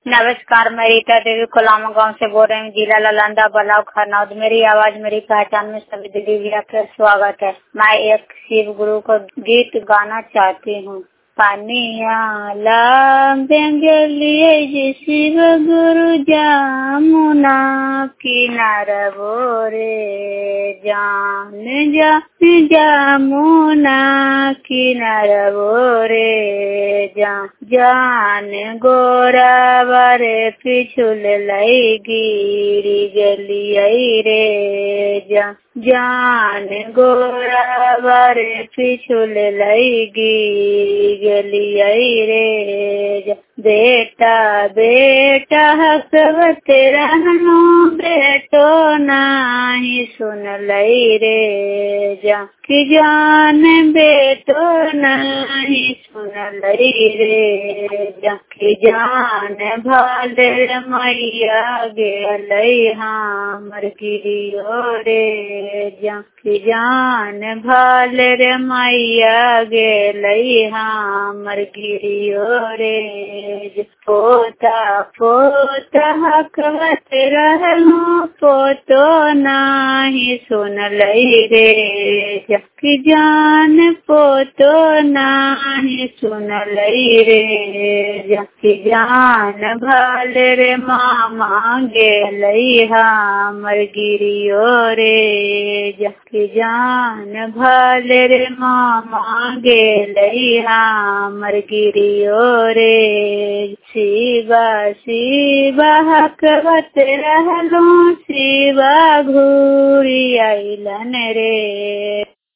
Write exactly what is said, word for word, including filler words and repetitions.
नमस्कार, मैं रीता देवी कोलामा गांव से बोल रही हूँ, जिला नालंदा, बलाव खरनौद। मेरी आवाज मेरी पहचान में सभी दीदी भैया का स्वागत है। मैं एक शिव गुरु को गीत गाना चाहती हूँ। पानिया लागे जी शिव गुरु जामुना किनारा बोरे जान जा जामुना किनारा बोरे जा जान गोरा बारे पिछुल लई गिरी गली रे जा जान गोरा बारे पिछुल लई गिरी गली रे जा बेटा बेटा हसवत रहनो बेटो नाही सुन लई रे जा कि जान बेटो नाही सुन लई रे जा कि जान भाले मैया गेलई हमर गिरियो रे जा कि जान भाले रे मैया गेलई हमर गिरियो रे पोता पोता हकवत रहलो पोतो नाही सुन लई रे जा कि जान पोतो नाही सुन लई रे जा कि जान भाले रे मामा गेलई हमर गिरियो रे जा कि जान भाले रे मामा गेलई हमर गिरियो रे शिवा शिवा हकवत रहलो शिवा घूरी आइलन रे।